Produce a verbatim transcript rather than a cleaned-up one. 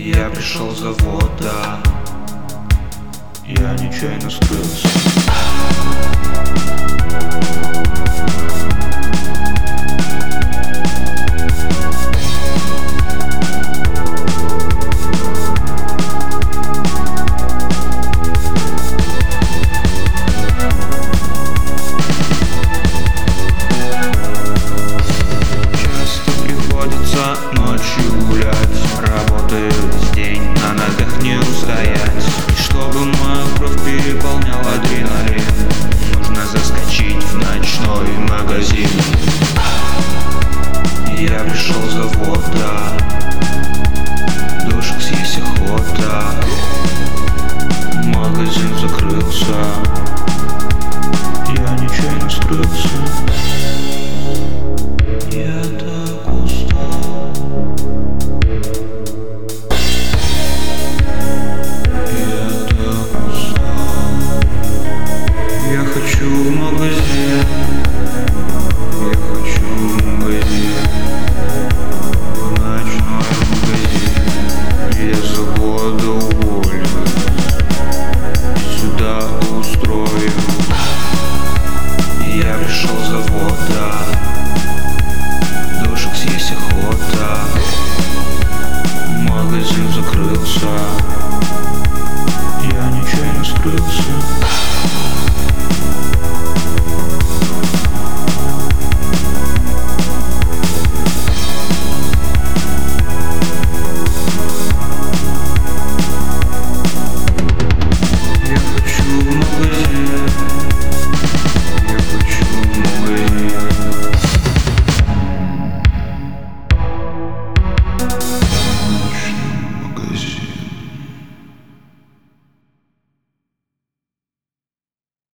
Я пришел с завода, я нечаянно скрылся. Ночью гулять, работаю весь день, на ногах не устоять. И чтобы мою кровь переполнял адреналин, нужно заскочить в ночной магазин. Я пришел с завода, душек съесть охота. Магазин закрылся, я нечаянно скрылся. Я так устал, я так устал. Я хочу